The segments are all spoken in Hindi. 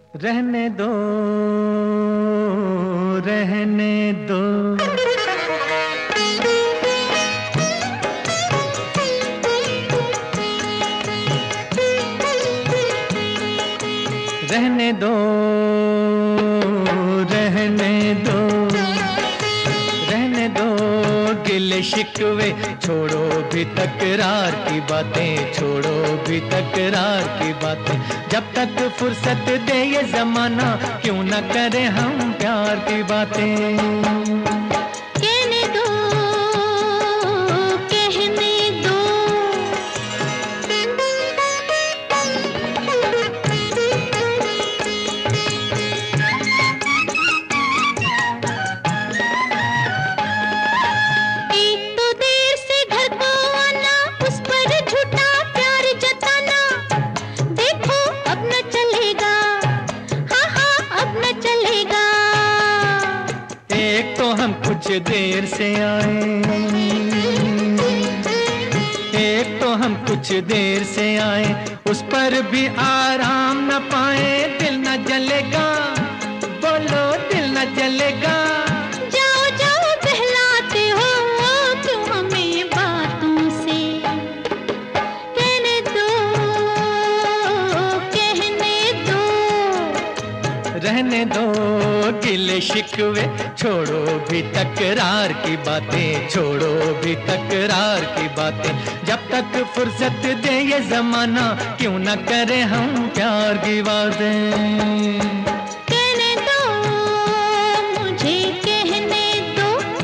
रहने दो, रहने दो। रहने दो, रहने दो, रहने दो गिले शिकवे, छोड़ो भी तकरार की बातें, छोड़ो भी तकरार की बातें। जब तक फुर्सत दे ये जमाना, क्यों न करें हम प्यार की बातें। हम कुछ देर से आए, एक तो हम कुछ देर से आए, उस पर भी आराम न पाए। दिल न जलेगा, बोलो दिल न जलेगा। जाओ जाओ बहलाते हो तुम हमें बातों से, कहने दो, कहने दो। रहने दो गिले शिकवे, छोड़ो भी तकरार की बातें, छोड़ो भी तकरार की बातें। जब तक फुर्सत दे ये जमाना, क्यों न करें हम प्यार की बातें। कहने दो, मुझे कहने दो।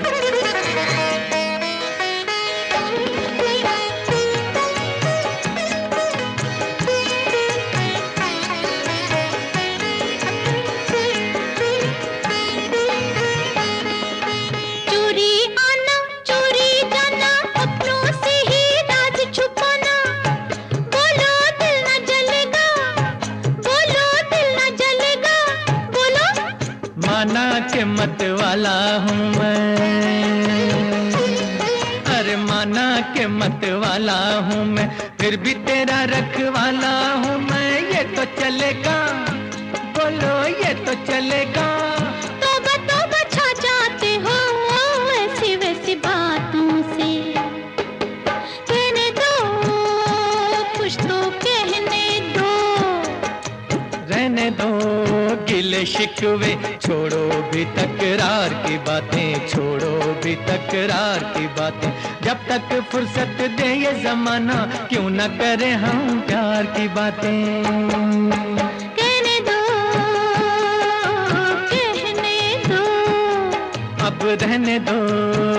माना के मत वाला हूँ मैं, अरे माना के मत वाला हूँ मैं, फिर भी तेरा रखवाला हूँ मैं। ये तो चलेगा, बोलो ये तो चलेगा। तौबा छा जाते हो ऐसी वैसी बातों से, कहने दो, कुछ तो कहने दो। रहने दो गिले शिकवे, छोड़ो भी तकरार की बातें, छोड़ो भी तकरार की बातें। जब तक फुर्सत दे ये जमाना, क्यों न करें हम प्यार की बातें। कहने दो, कहने दो। अब रहने दो।